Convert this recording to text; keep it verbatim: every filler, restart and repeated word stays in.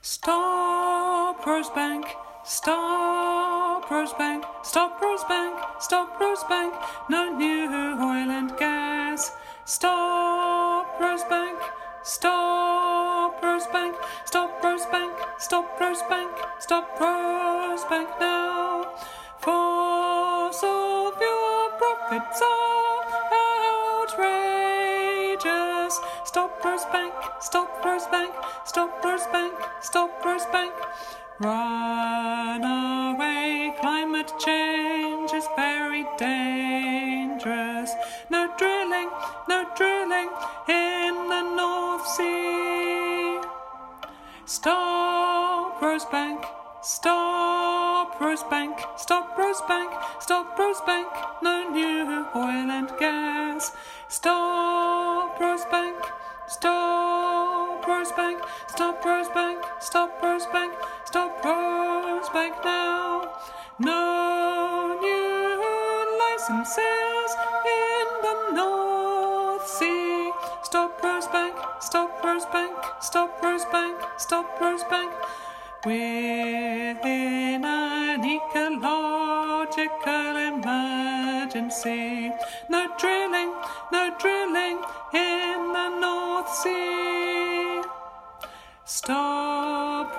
Stop Rosebank, stop Rosebank, stop Rosebank, stop Rosebank, no new oil and gas. Stop Rosebank, stop Rosebank, stop Rosebank, stop Rosebank, stop Rosebank now. Fossil fuel profits are outrageous. Stop Rosebank, stop Rosebank, stop Rosebank, stop Rosebank. Runaway climate change is very dangerous. No drilling, no drilling in the North Sea. Stop Rosebank, stop Rosebank, stop Rosebank, stop Rosebank, no new oil and gas. Stop Rosebank, stop Rosebank, stop Rosebank, stop Rosebank, stop Rosebank now. No new licenses in the North Sea. Stop Rosebank, stop Rosebank, stop Rosebank, stop Rosebank. We're in an ecological emergency. No drilling, no drilling in the North Sea. Stop